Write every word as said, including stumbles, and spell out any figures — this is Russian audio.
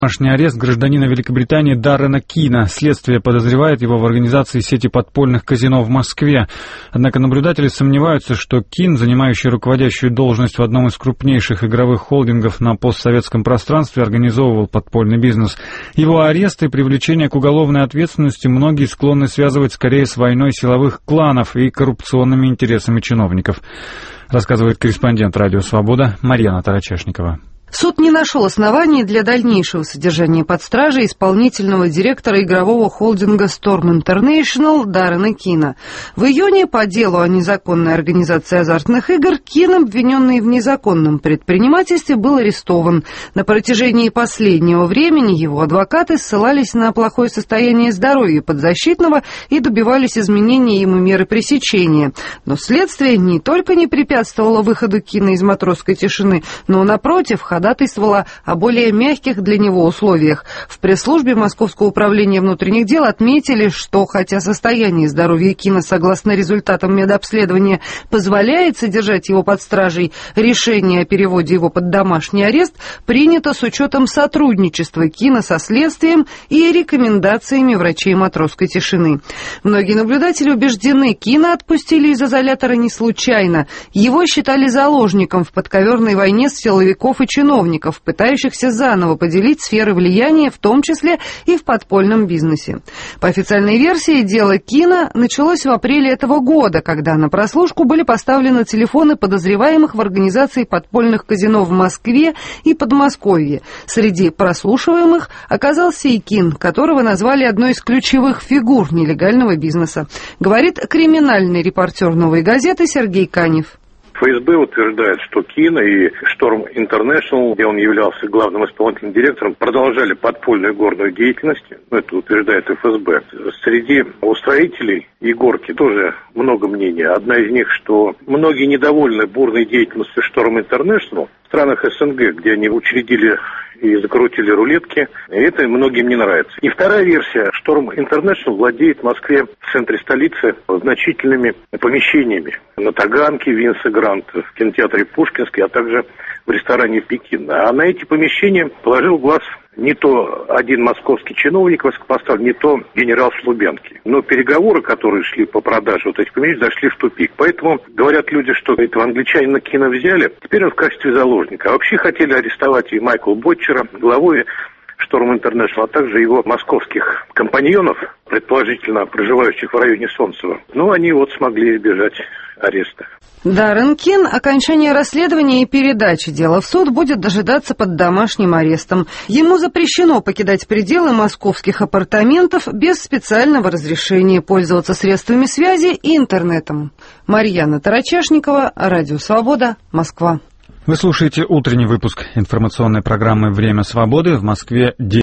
Домашний арест гражданина Великобритании Даррена Кина. Следствие подозревает его в организации сети подпольных казино в Москве. Однако наблюдатели сомневаются, что Кин, занимающий руководящую должность в одном из крупнейших игровых холдингов на постсоветском пространстве, организовывал подпольный бизнес. Его арест и привлечение к уголовной ответственности многие склонны связывать скорее с войной силовых кланов и коррупционными интересами чиновников, рассказывает корреспондент «Радио Свобода» Марьяна Тарачешникова. Суд не нашел оснований для дальнейшего содержания под стражей исполнительного директора игрового холдинга Storm International Даррена Кина. В июне по делу о незаконной организации азартных игр Кин, обвиненный в незаконном предпринимательстве, был арестован. На протяжении последнего времени его адвокаты ссылались на плохое состояние здоровья подзащитного и добивались изменения ему меры пресечения. Но следствие не только не препятствовало выходу Кина из матросской тишины, но, напротив, ходатайствовала о более мягких для него условиях. В пресс-службе Московского управления внутренних дел отметили, что хотя состояние здоровья Кина, согласно результатам медобследования, позволяет содержать его под стражей, решение о переводе его под домашний арест принято с учетом сотрудничества Кина со следствием и рекомендациями врачей матросской тишины. Многие наблюдатели убеждены, Кина отпустили из изолятора не случайно. Его считали заложником в подковерной войне с силовиков и чиновников, чиновников, пытающихся заново поделить сферы влияния, в том числе и в подпольном бизнесе. По официальной версии, дело Кина началось в апреле этого года, когда на прослушку были поставлены телефоны подозреваемых в организации подпольных казино в Москве и Подмосковье. Среди прослушиваемых оказался и Кин, которого назвали одной из ключевых фигур нелегального бизнеса, говорит криминальный репортер «Новой газеты» Сергей Канев. ФСБ утверждает, что Кин и Storm International, где он являлся главным исполнительным директором, продолжали подпольную горную деятельность. Это утверждает ФСБ. Среди устроителей игорки тоже много мнений. Одна из них, что многие недовольны бурной деятельностью Storm International в странах СНГ, где они учредили и закрутили рулетки, и это многим не нравится. И вторая версия, Storm International владеет в Москве, в центре столицы, значительными помещениями. На Таганке, Винса Грант, в кинотеатре Пушкинский, а также в ресторане Пекин. А на эти помещения положил глаз не то один московский чиновник высокопоставленный, не то генерал Слубянский. Но переговоры, которые шли по продаже вот этих помещений, зашли в тупик. Поэтому говорят люди, что этого англичанина Кина взяли, теперь он в качестве заложника. А вообще хотели арестовать и Майкла Ботчера, главой Storm International, а также его московских компаньонов, предположительно проживающих в районе Солнцева. Но они вот смогли избежать ареста. Даррен Кин окончания расследования и передачи дела в суд будет дожидаться под домашним арестом. Ему запрещено покидать пределы московских апартаментов без специального разрешения, пользоваться средствами связи и интернетом. Марьяна Тарачешникова, Радио Свобода, Москва. Вы слушаете утренний выпуск информационной программы «Время свободы». В Москве